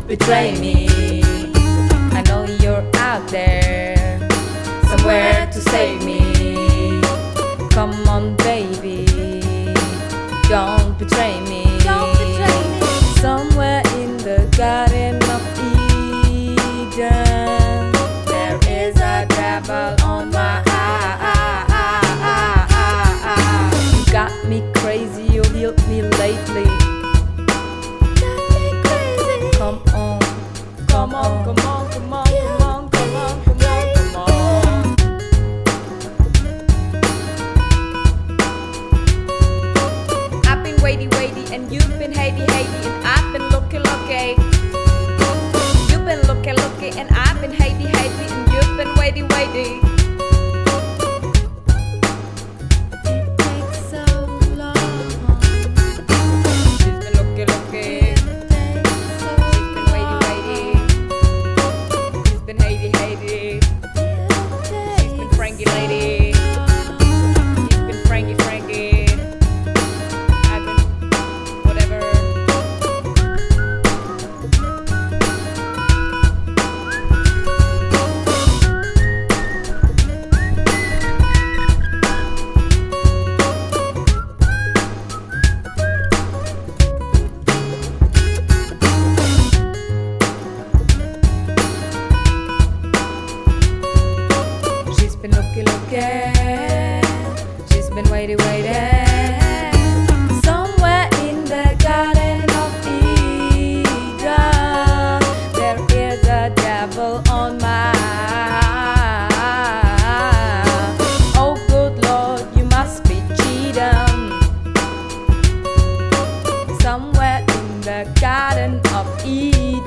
betray me. I know you're out there, somewhere to save me. Come on, baby, don't betray me. Somewhere in the Garden of Eden, there is a devil on my eye. You got me crazy, you healed me lately. Come on, come on, come on, come on, come on, come on, come on, come on. I've been waiting, and you've been hating, and I've been looking. You've been looking, and I've been hating, and you've been waiting. It takes so long. She's been looking. She's been waiting. She's been hating. She's been Frankie lady. She's been Frankie. I've been whatever. She's been looking. She's been waiting. Somewhere in the Garden of Eden, there is a devil on my eye. Oh good Lord, you must be cheating. Somewhere in the Garden of Eden.